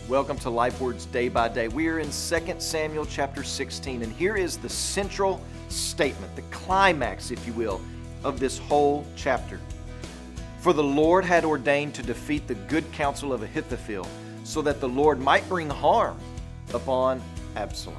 Welcome to Life Words Day by Day. We are in 2 Samuel chapter 16, and here is the central statement, the climax, if you will, of this whole chapter. For the Lord had ordained to defeat the good counsel of Ahithophel, so that the Lord might bring harm upon Absalom.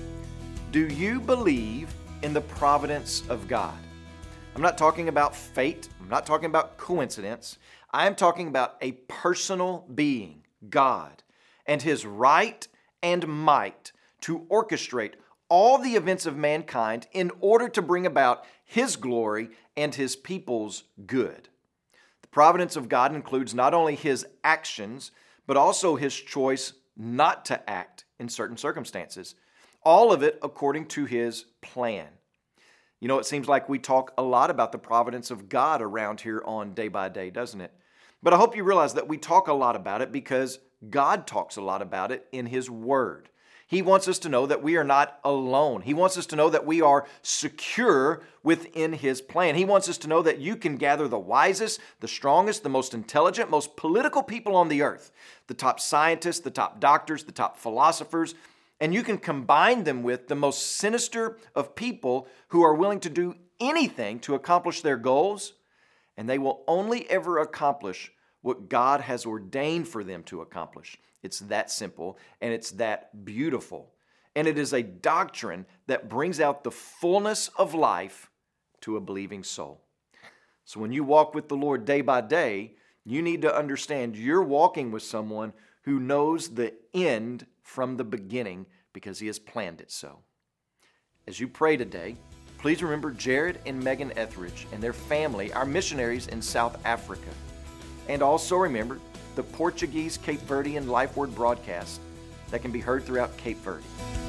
Do you believe in the providence of God? I'm not talking about fate. I'm not talking about coincidence. I am talking about a personal being, God, and His right and might to orchestrate all the events of mankind in order to bring about His glory and His people's good. The providence of God includes not only His actions, but also His choice not to act in certain circumstances. All of it according to His plan. You know, it seems like we talk a lot about the providence of God around here on Day by Day, doesn't it? But I hope you realize that we talk a lot about it because God talks a lot about it in His Word. He wants us to know that we are not alone. He wants us to know that we are secure within His plan. He wants us to know that you can gather the wisest, the strongest, the most intelligent, most political people on the earth, the top scientists, the top doctors, the top philosophers, and you can combine them with the most sinister of people who are willing to do anything to accomplish their goals, and they will only ever accomplish what God has ordained for them to accomplish. It's that simple, and it's that beautiful. And it is a doctrine that brings out the fullness of life to a believing soul. So when you walk with the Lord day by day, you need to understand you're walking with someone who knows the end from the beginning because He has planned it so. As you pray today, please remember Jared and Megan Etheridge and their family, our missionaries in South Africa. And also remember the Portuguese Cape Verdean Life Word broadcast that can be heard throughout Cape Verde.